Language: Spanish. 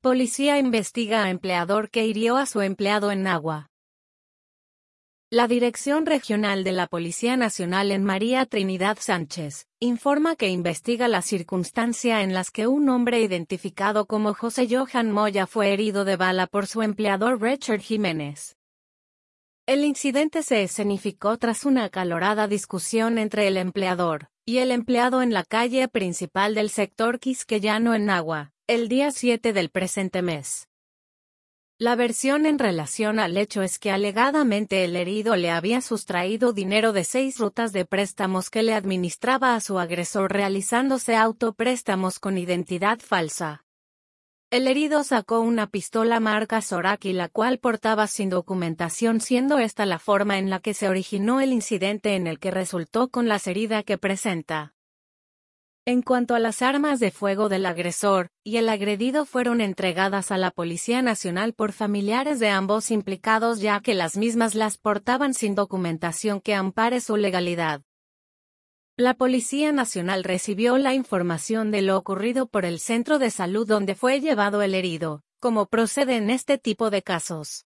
Policía investiga a empleador que hirió a su empleado en Nagua. La Dirección Regional de la Policía Nacional en María Trinidad Sánchez informa que investiga la circunstancia en las que un hombre identificado como José Johan Moya fue herido de bala por su empleador Richard Jiménez. El incidente se escenificó tras una acalorada discusión entre el empleador y el empleado en la calle principal del sector Quisqueyano en Nagua, el día 7 del presente mes. La versión en relación al hecho es que alegadamente el herido le había sustraído dinero de 6 rutas de préstamos que le administraba a su agresor realizándose autopréstamos con identidad falsa. El herido sacó una pistola marca Zoraki la cual portaba sin documentación, siendo esta la forma en la que se originó el incidente en el que resultó con la herida que presenta. En cuanto a las armas de fuego del agresor y el agredido fueron entregadas a la Policía Nacional por familiares de ambos implicados ya que las mismas las portaban sin documentación que ampare su legalidad. La Policía Nacional recibió la información de lo ocurrido por el centro de salud donde fue llevado el herido, como procede en este tipo de casos.